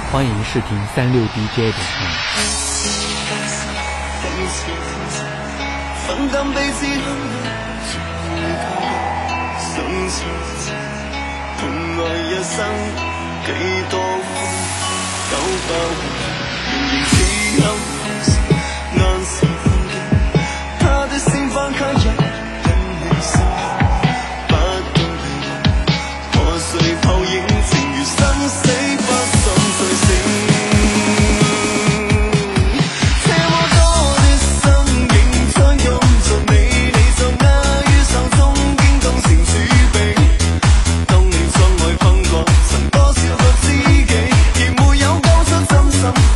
欢迎试听36DJ 的分擔彼此痛愛一生幾多苦都不仍然此刻難是風景他的鮮花開入人你心不到你破碎泡影情如生死不想再醒some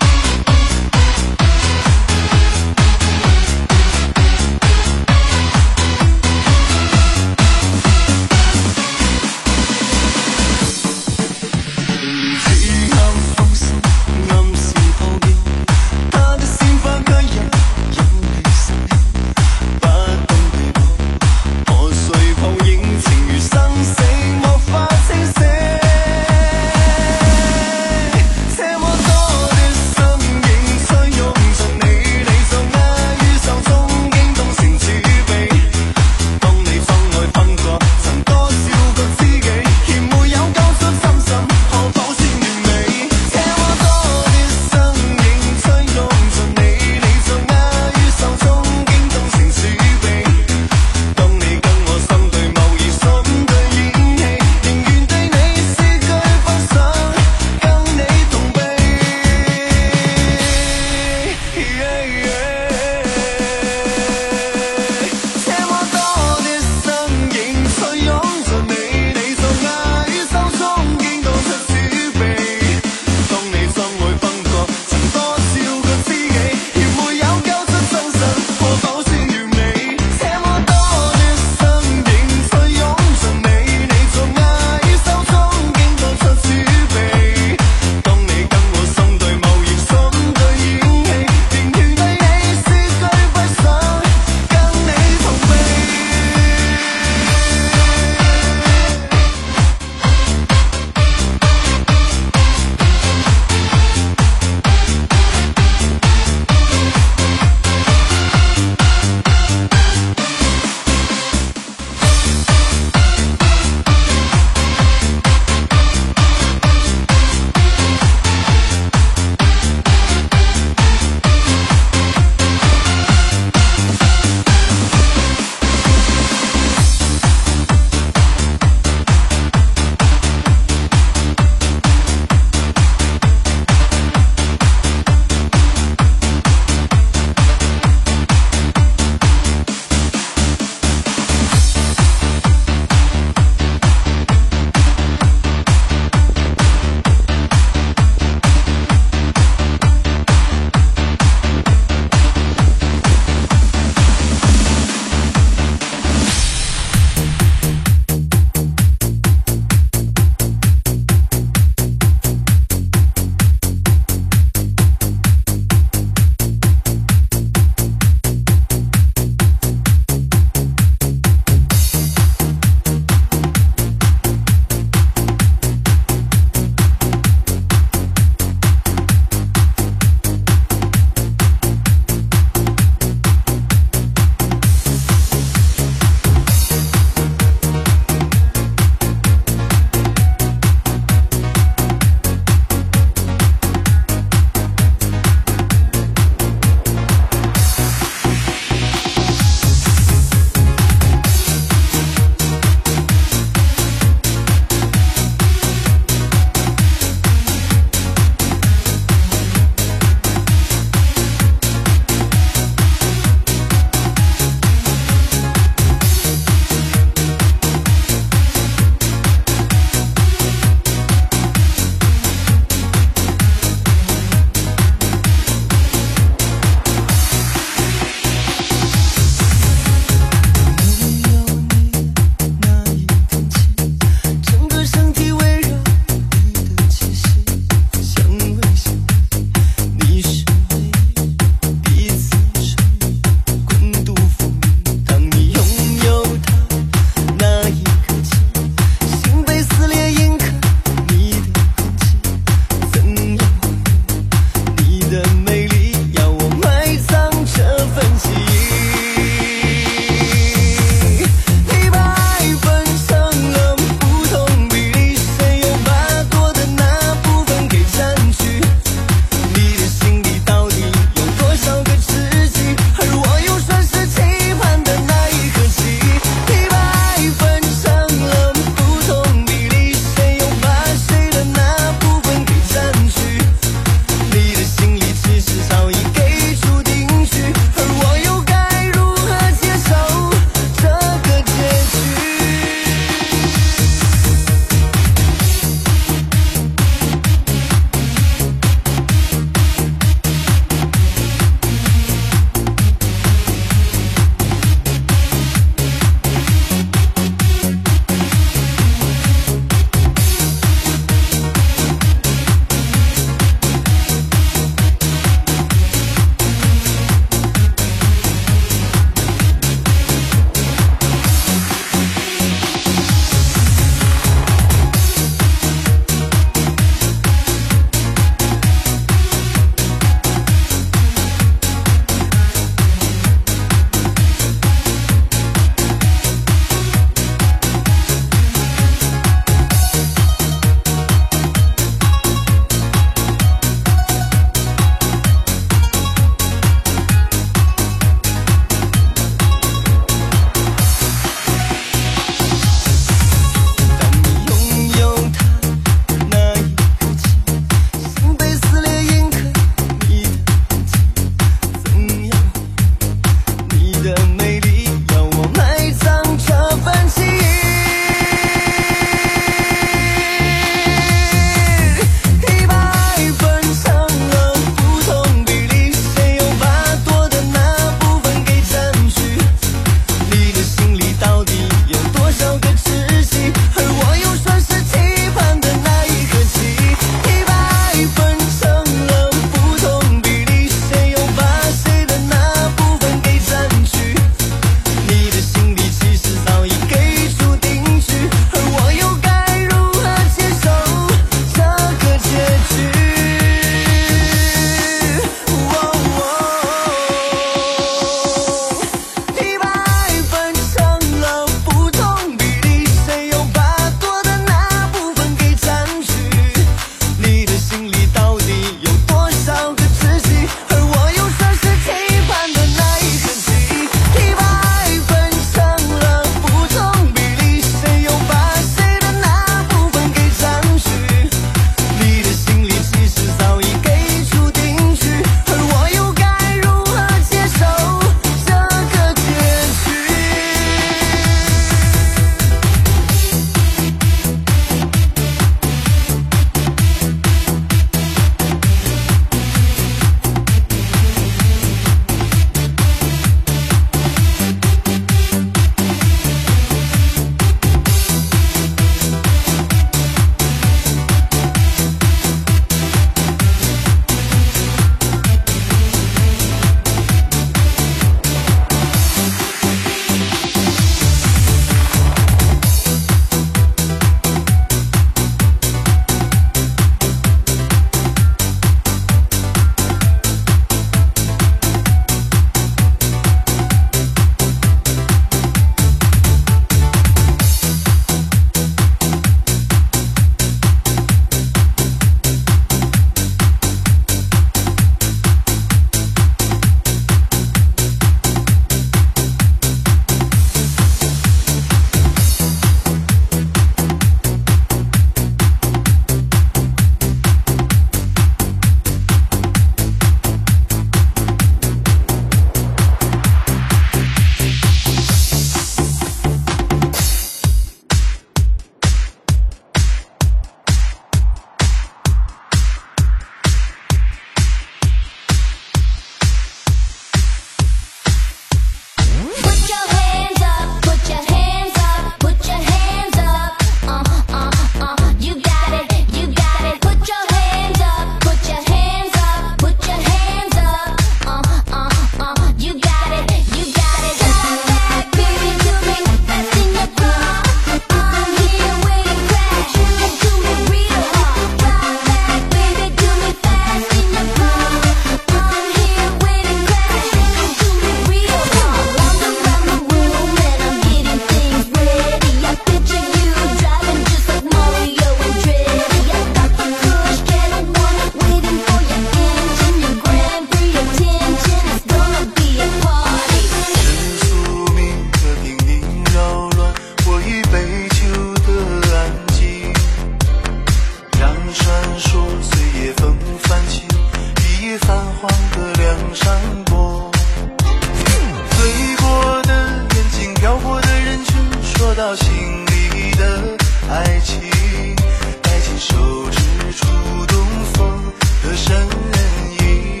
到心里的爱情，带进手指触动风的声音，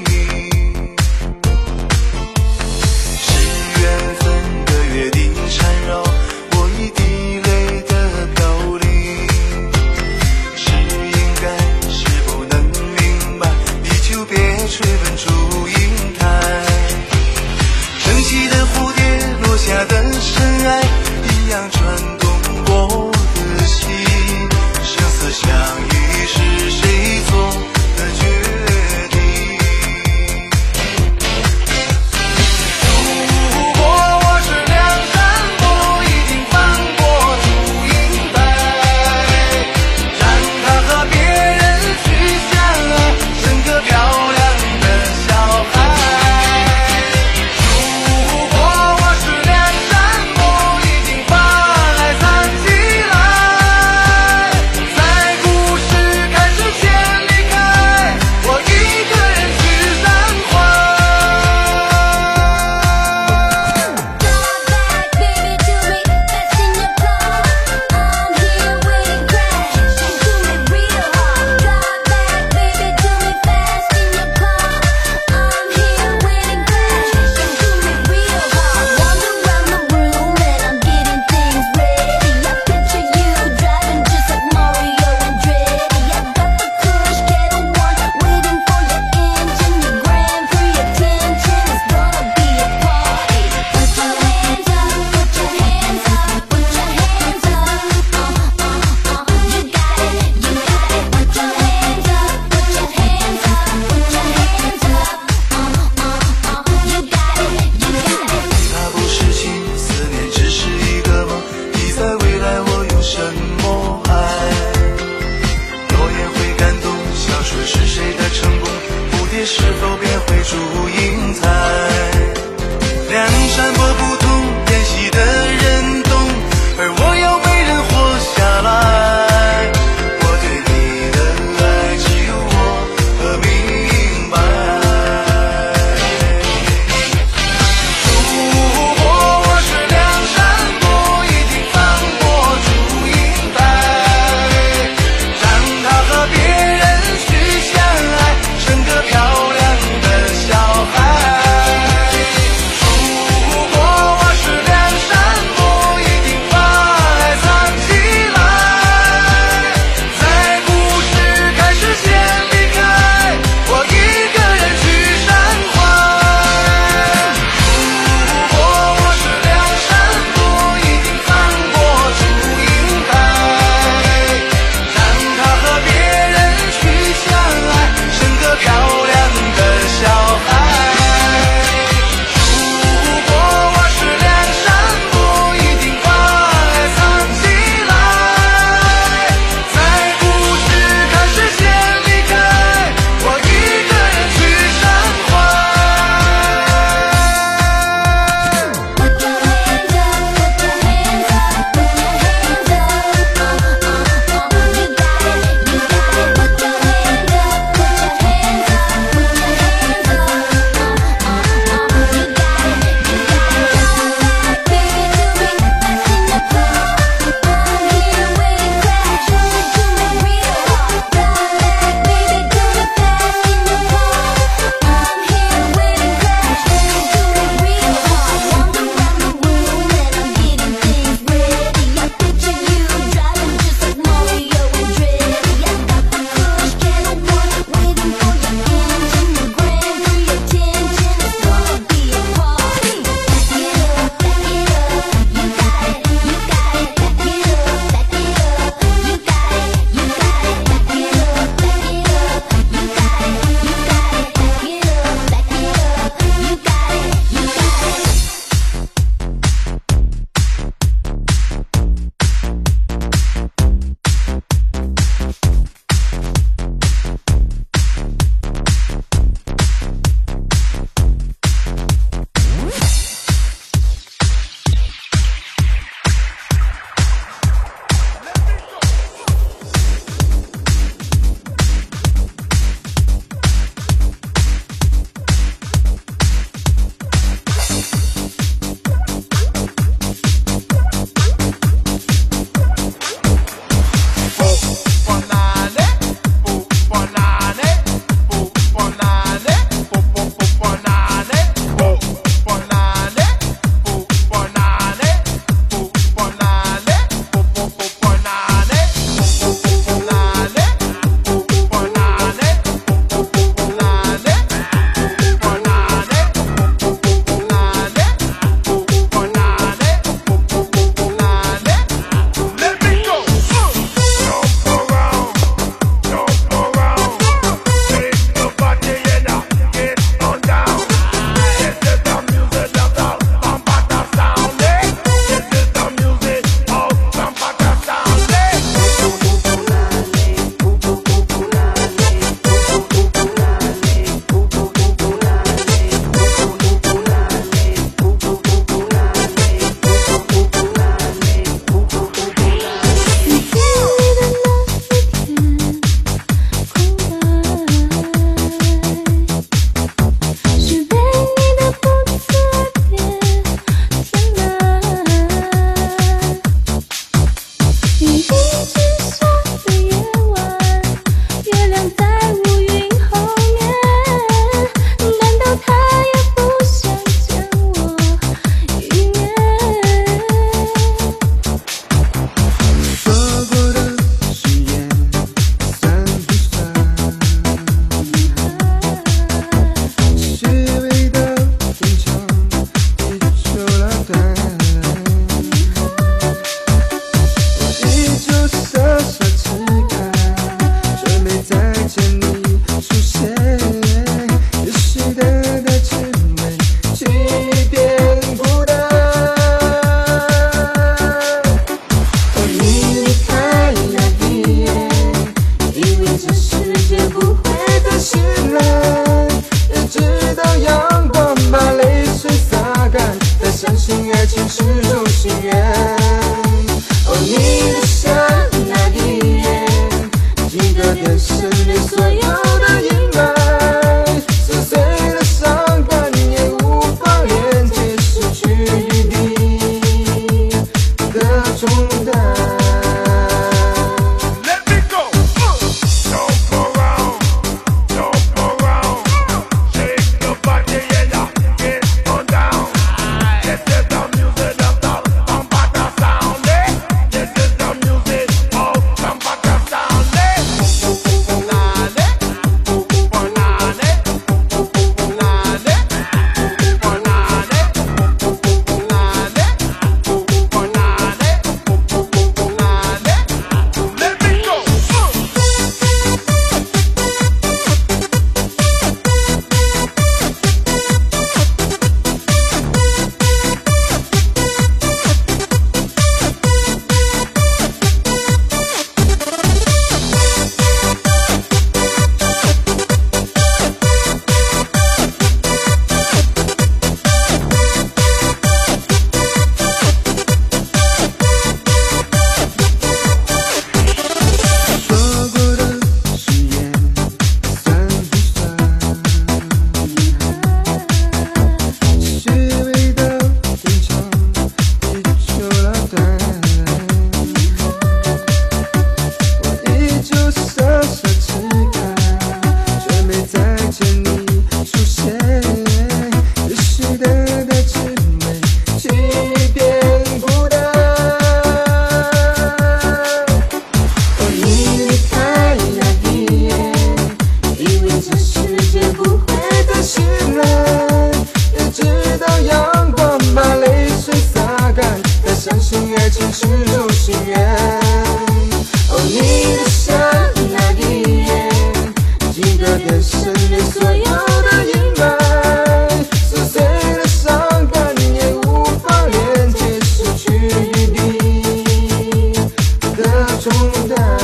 是缘分的约定缠绕我一滴泪的飘零，是应该是不能明白，你就别追问祝英台，升起的蝴蝶落下的深爱一样穿动我的心，生死相依是谁做的决定？如果我是梁山伯，一定放过祝英台，让她和别人去相爱，生个漂亮的小孩。如果我是梁山伯， 信爱情是种心愿。哦，你的笑那一夜，几个眼神里所有的阴霾，撕碎了伤感也无法连接，失去余地的重担。相信爱情是种心愿。哦，你的笑那一夜，几个眼神里所有的阴霾，撕碎了伤感也无法连接，失去余地的重担。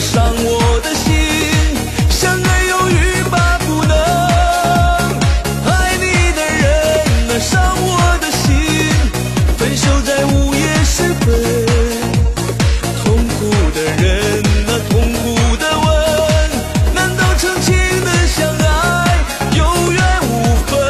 伤我的心，相爱又欲罢不能。爱你的人那伤我的心，分手在午夜时分。痛苦的人那痛苦的吻，难道曾经的相爱有缘无分？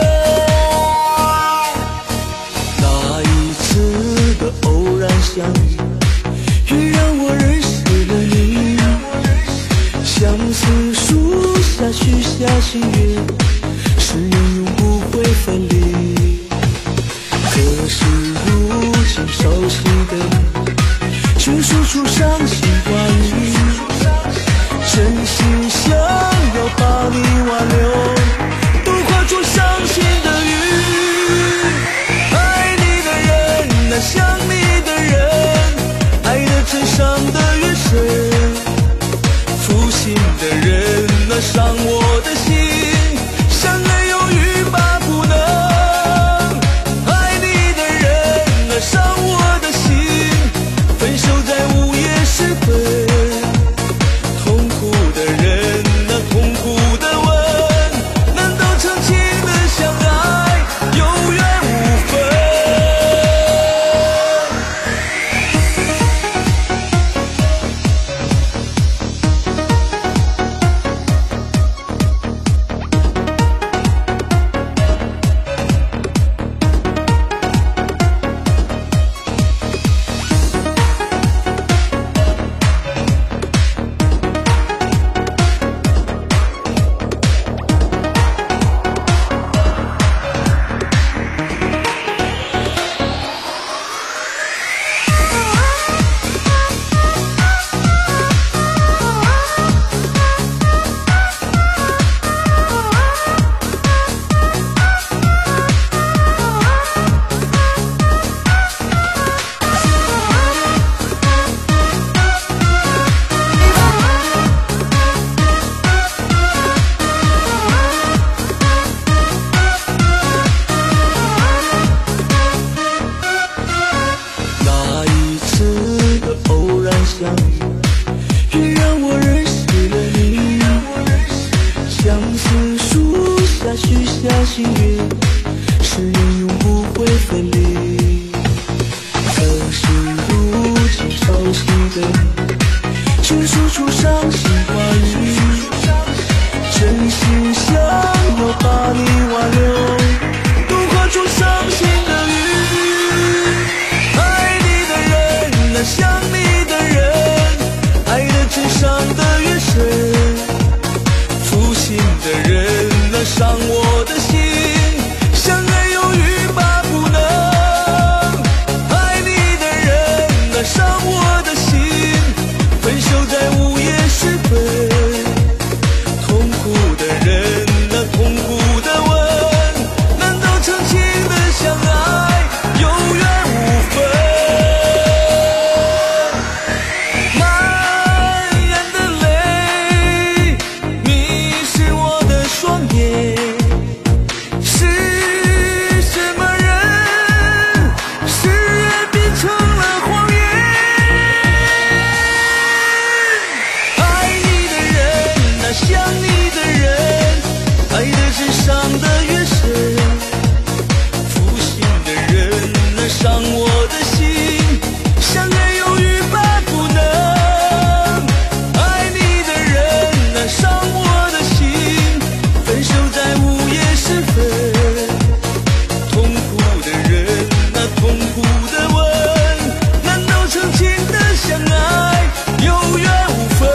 那一次的偶然相遇，也让我认识了你。相思树下许下心愿，誓言永不会分离。可是如今熟悉的你，却说出伤心话语，真心想要把你挽留，都化作伤心的雨。爱你的人那想你的人，爱得真伤得越深。负心的人那伤我的心，相爱又欲罢不能。爱你的人那伤我的心，分手在午夜时分。痛苦的人那痛苦的吻，难道曾经的相爱有缘无分？也让我认识了你。相思树下许下心愿，誓言永不会分离。可是如今熟悉的你，却说出伤心话语，真心想要把你挽留，都化作伤心的雨。爱你的人那想你的人，爱得真伤得越深。负心的人那伤我的心，相爱又欲罢不能。爱你的人那伤我的心，分手在午夜时分。痛苦的人那痛苦的吻，难道曾经的相爱有缘无分？满眼的泪迷失我的双眼，是什么人誓言变成了谎言？爱你的人那想你的人，爱得真伤得越深。负心的人那伤我的心，相爱又欲罢不能。爱你的人那伤我的心，分手在午夜时分。痛苦的人那痛苦的吻，难道曾经的相爱有缘无分？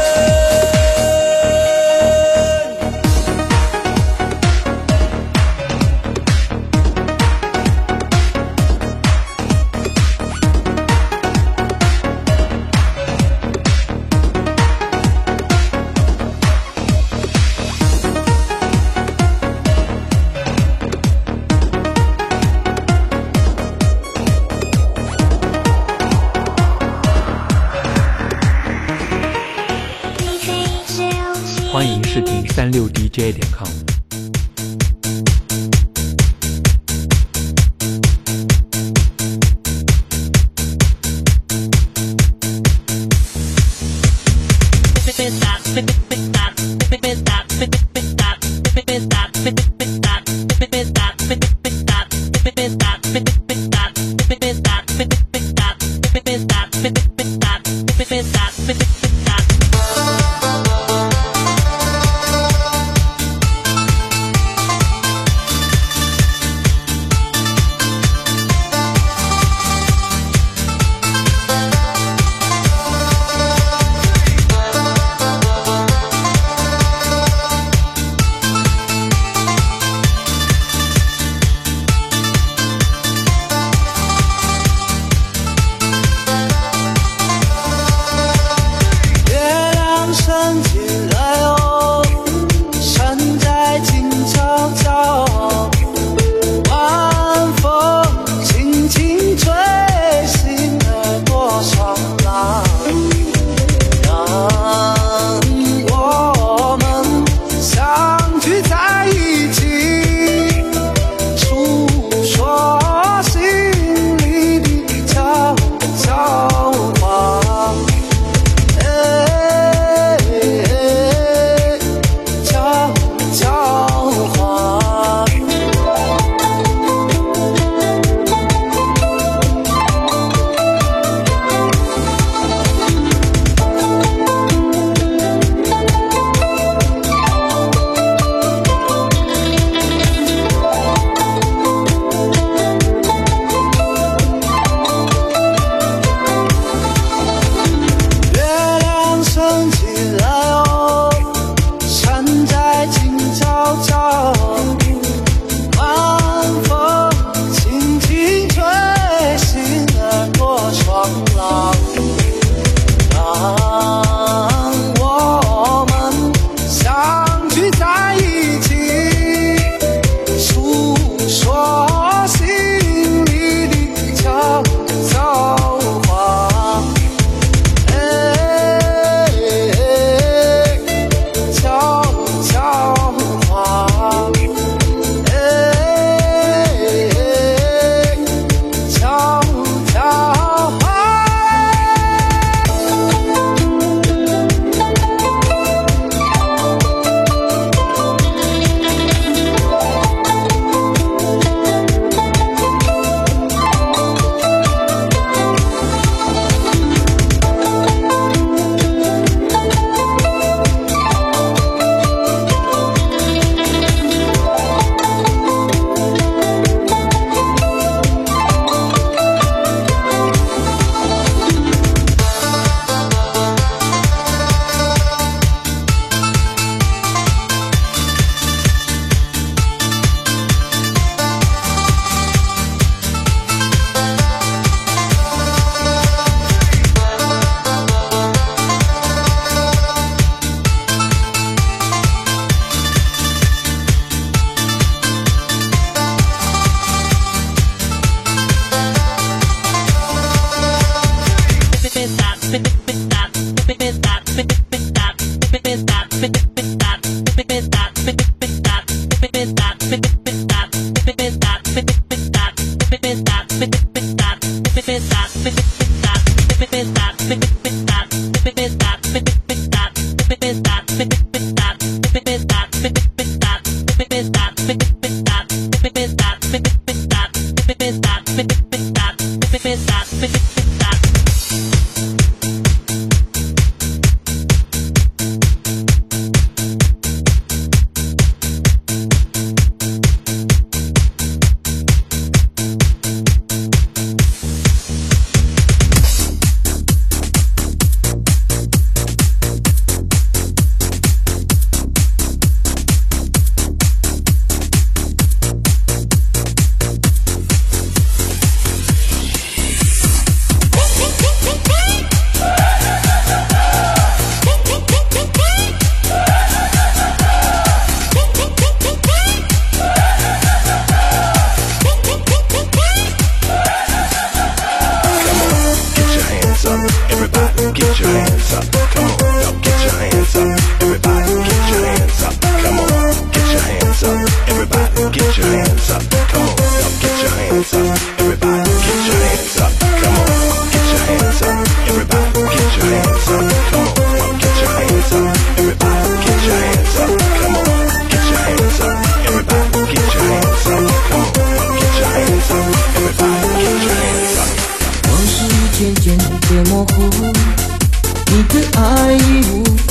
欢迎试听36DJ.com。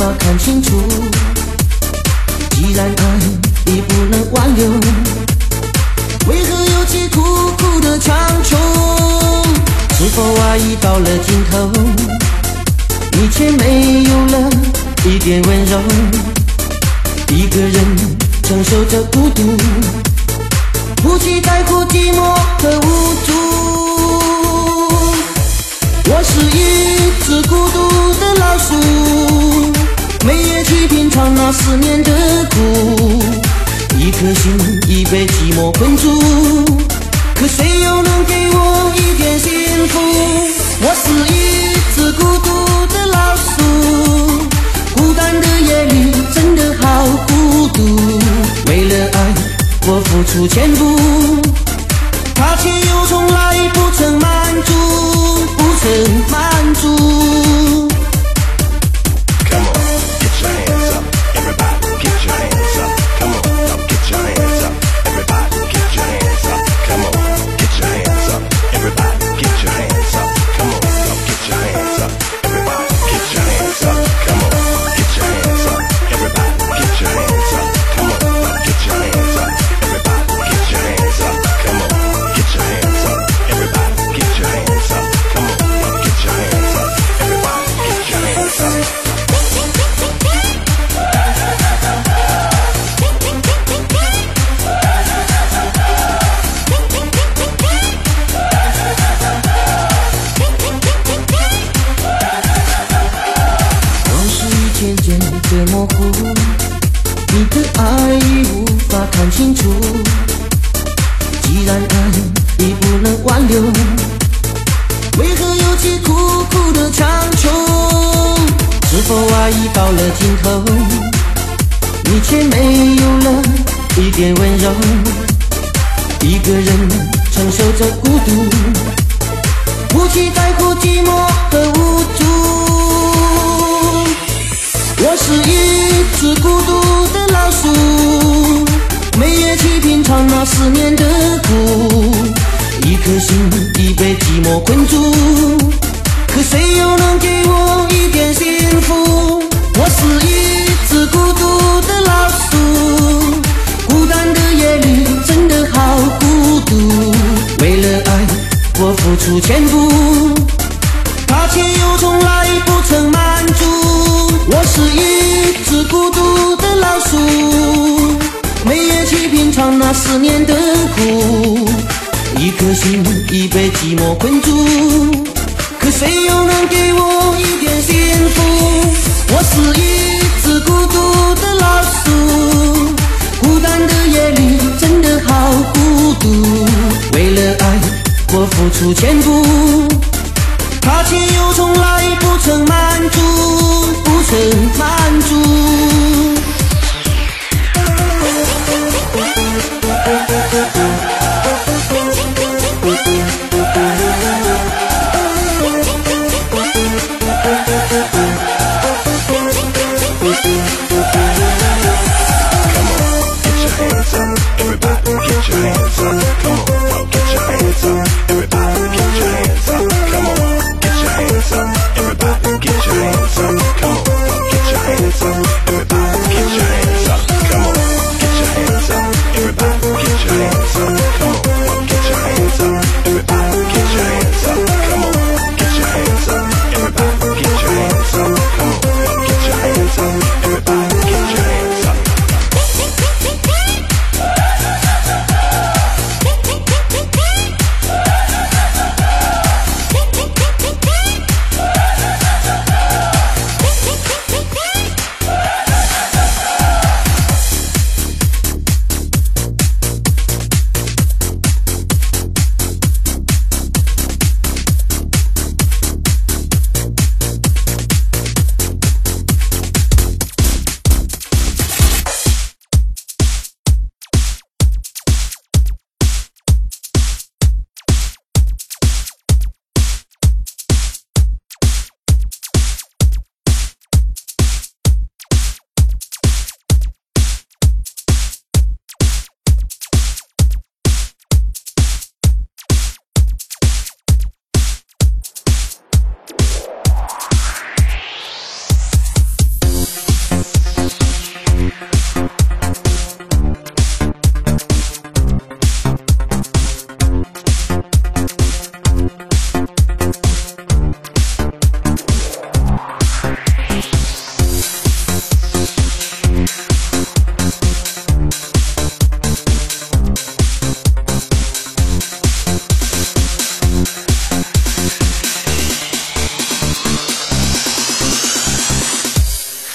法看清楚。既然爱已不能挽留，为何又去苦苦的强求？是否爱已到了尽头，你却没有了一点温柔？一个人承受着孤独，不去在乎寂寞和无助。我是一只孤独的老鼠，每夜去品尝那思念的苦。一颗心已被寂寞困住，可谁又能给我一点幸福？我是一只孤独的老鼠，孤单的夜里真的好孤独。为了爱我付出全部，他却又从来不曾满足，不曾满足。模糊，你的爱已无法看清楚。既然爱已不能挽留，为何又去苦苦的强求？是否爱已到了尽头，你却没有了一点温柔？一个人承受着孤独，不去在乎寂寞和无助。我是一只孤独的老鼠，每夜去品尝那思念的苦。一颗心已被寂寞困住，可谁又能给我一点幸福？我是一只孤独的老鼠，孤单的夜里真的好孤独。为了爱我付出全部，他却又从来不曾满足。我是一只孤独的老鼠，每夜去品尝那思念的苦。一颗心已被寂寞困住，可谁又能给我一点幸福？我是一只孤独的老鼠，孤单的夜里真的好孤独。为了爱我付出全部，他却又从来不曾满足，不曾满足。 Everybody get your hands up. Come on, get your hands up.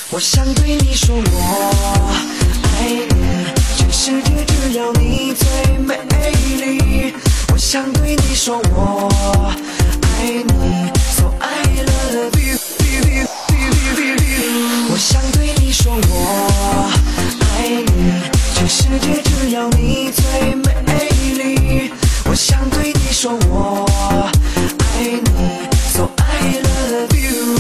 我想对你说我爱你，全世界只有你最美丽。我想对你说我爱你 So I love you 我想对你说我爱你，全世界只有你最美丽。我想对你说我爱你 So I love you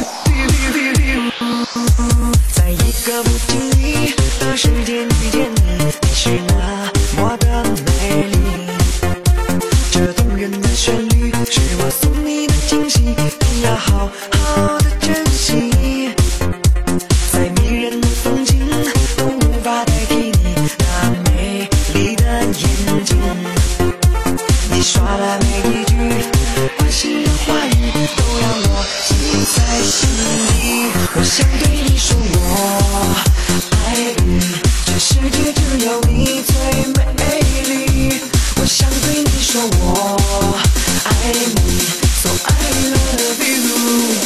在一个不经意的时间遇见你，你是那么的美丽。这动人的旋律是我送你的惊喜，你要好好的珍惜。再迷人的风景都无法代替你那美丽的眼睛。你说的每一句关心的话语都让我记在心里。我想对你说我爱你，全世界只有你最美丽。我想对你说我爱你 So I love you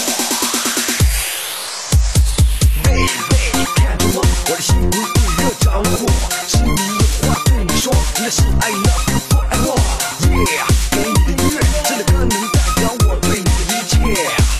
Baby 看着我，我的心里一热着火，心里有话对你说，那是 I love you forever Yeah 给你的音乐真的可能代表我对你的一切。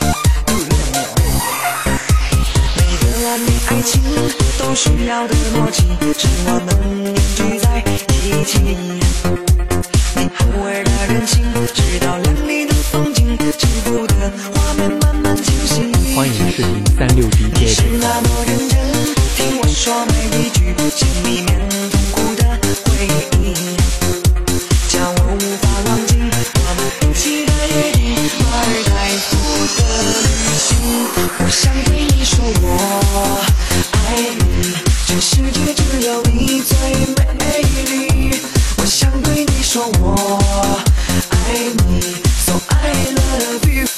每个完美爱情都需要的默契，是我们凝聚在一起。你偶尔的任性，直到亮丽的风景，幸福的画面慢慢清晰。 欢迎视频36DJ。 你是那么认真，听我说每一句，心里面痛苦的回忆，叫我无法忘记我们一起的约定，马尔代夫的旅行。我想对你说我爱你，全世界只有你最美丽。我想对你说我爱你 So I love you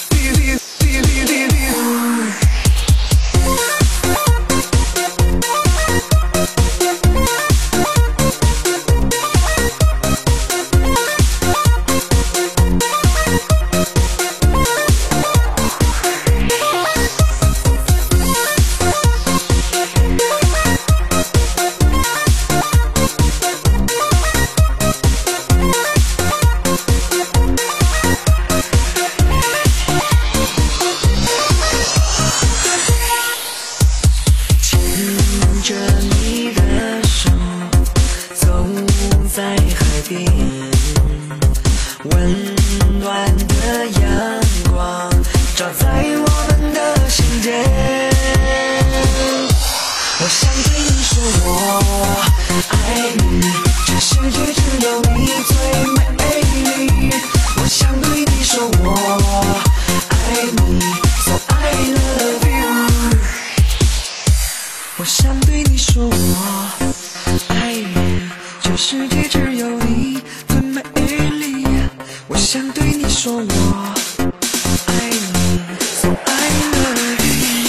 牵着你的手，走在海边，温暖的阳光照在我们的心间。我想对你说我爱你，全世界只有你最美丽。我想对你说我爱你 So I love you 我想对你说我爱你，全世界只有你最美丽。我想对你说我爱你 So I love you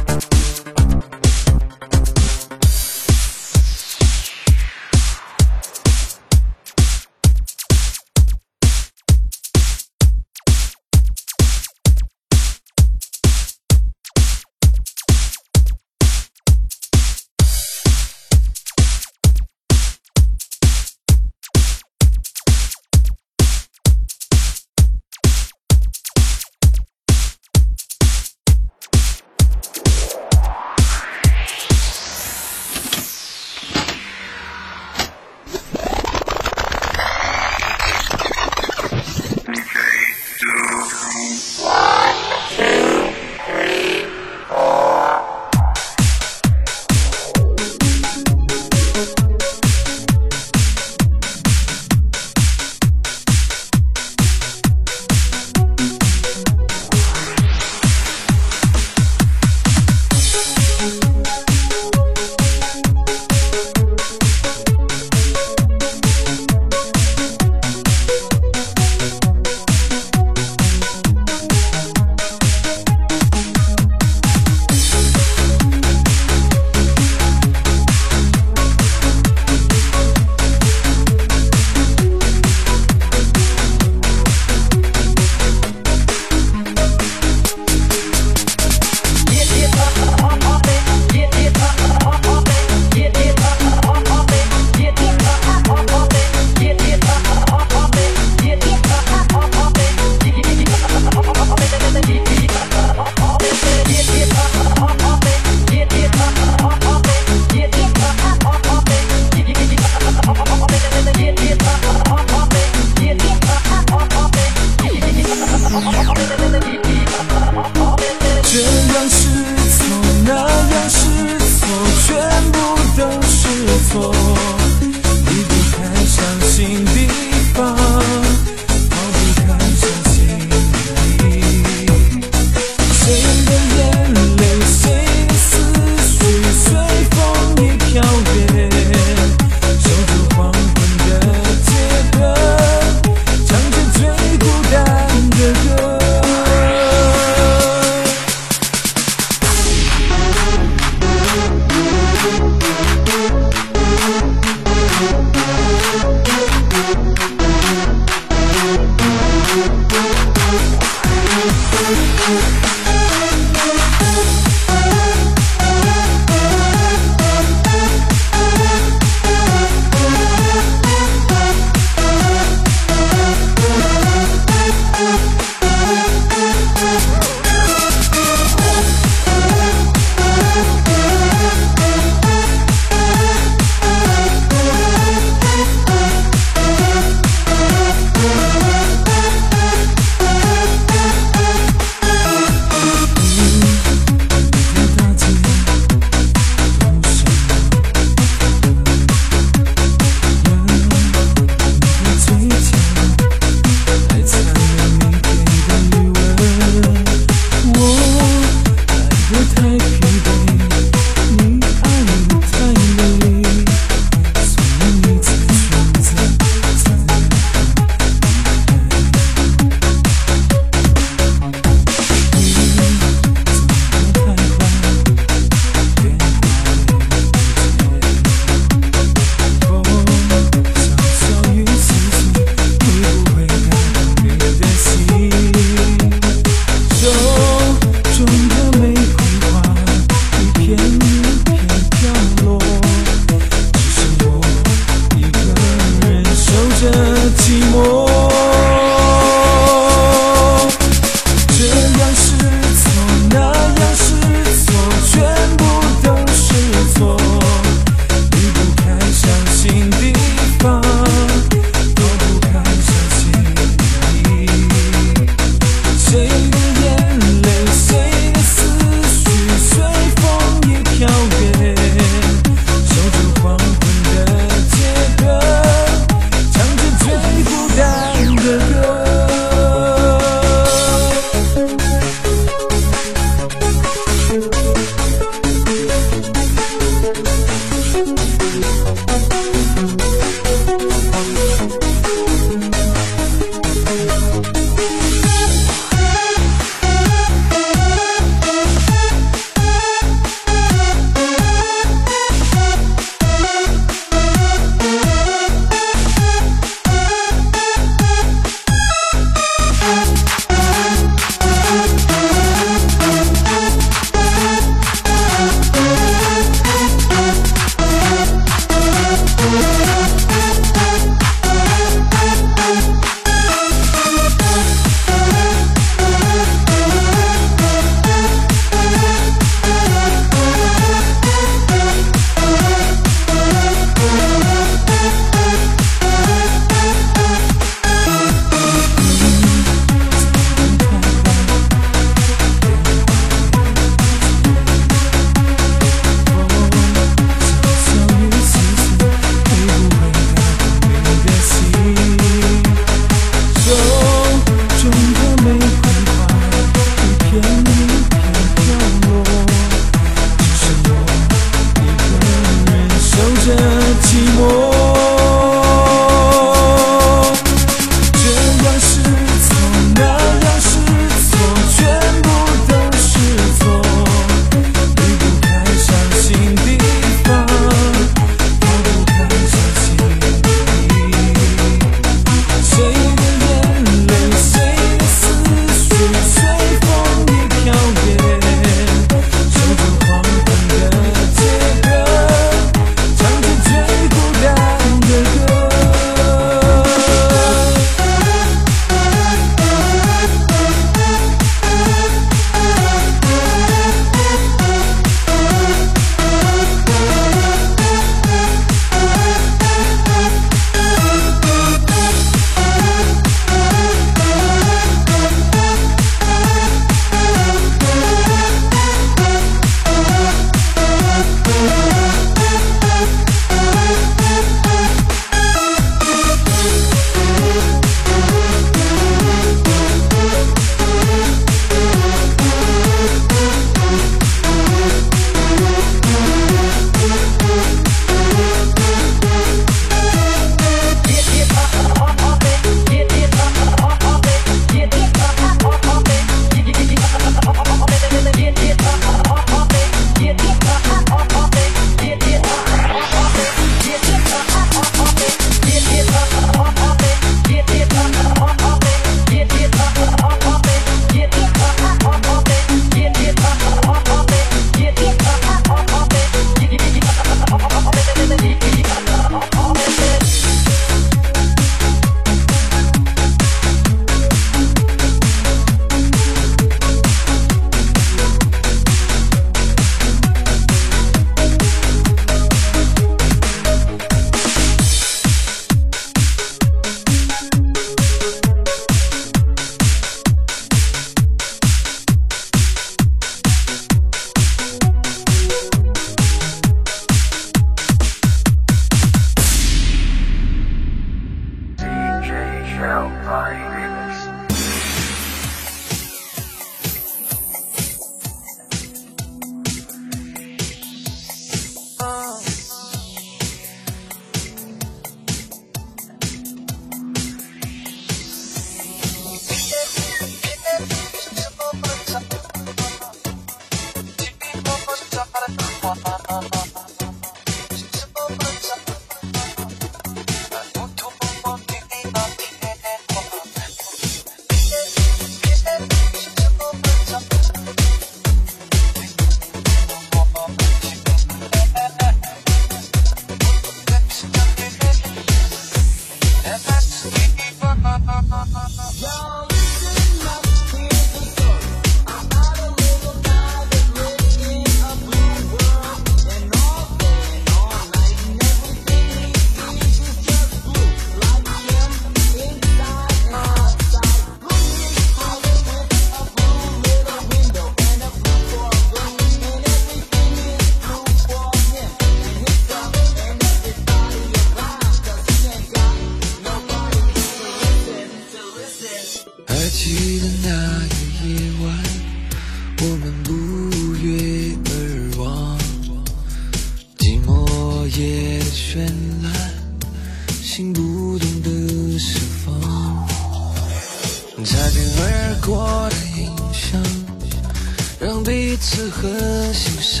们不约而忘，寂寞夜的绚烂，心不懂得释放，擦肩而过的印象，让彼此很欣赏，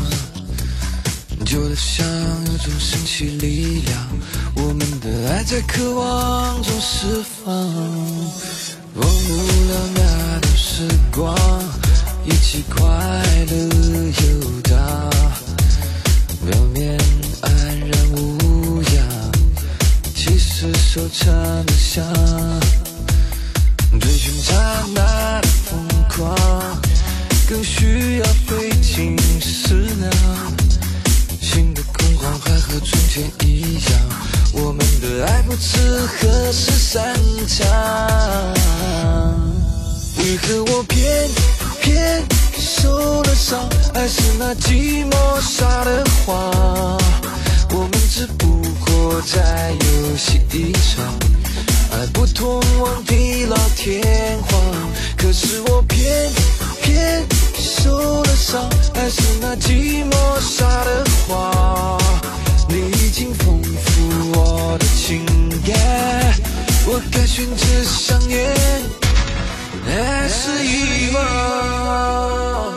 就好像有种神奇力量，我们的爱在渴望中释放，忘不了那段时光，一起快乐游荡，表面安然无恙，其实收藏的香，追寻刹那的疯狂，更需要费尽思量，心的空旷还和从前一样，我们的爱不知何时散场，为何我偏受了伤，爱是那寂寞撒的谎，我们只不过在游戏一场，爱不通往地老天荒，可是我偏受了伤，爱是那寂寞撒的谎，你已经丰富我的情感，我该选择相约还是遗忘。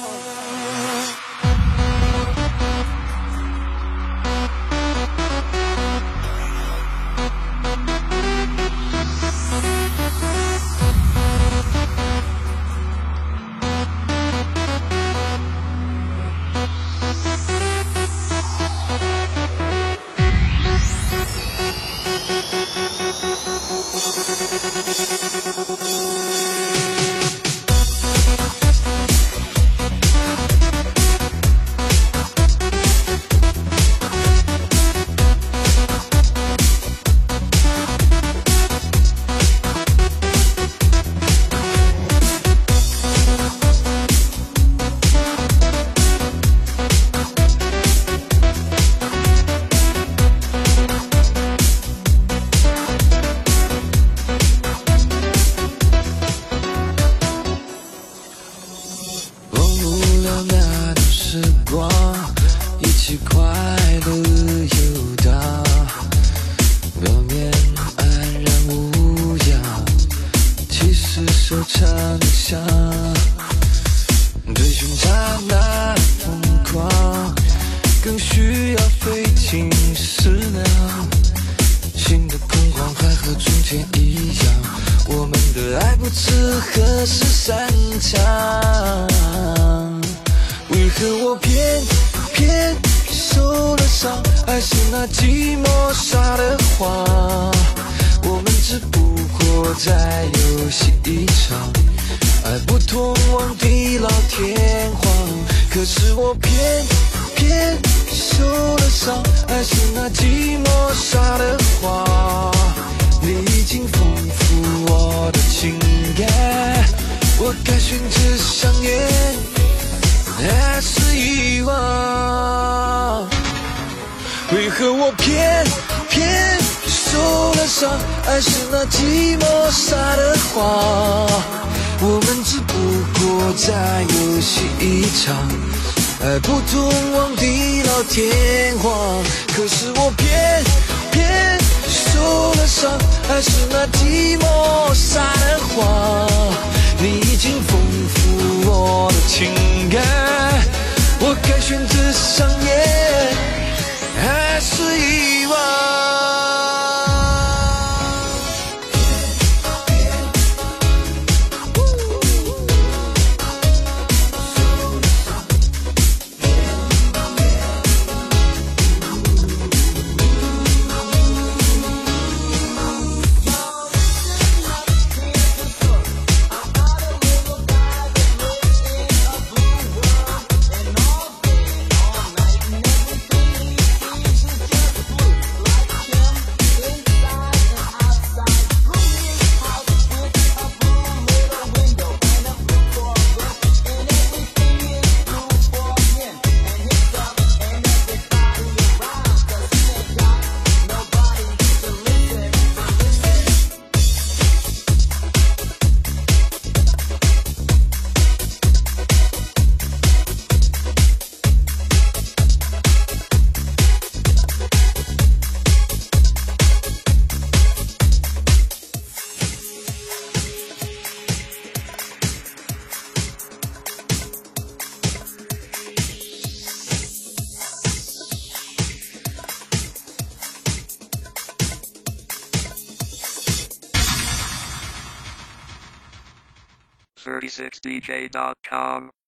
为何我偏受了伤？爱是那寂寞撒的谎，我们只不过在游戏一场，爱不通往地老天荒。可是我偏受了伤，爱是那寂寞撒的谎，你已经丰富我的情感，我该选择相约还是遗忘？ 36dj.com.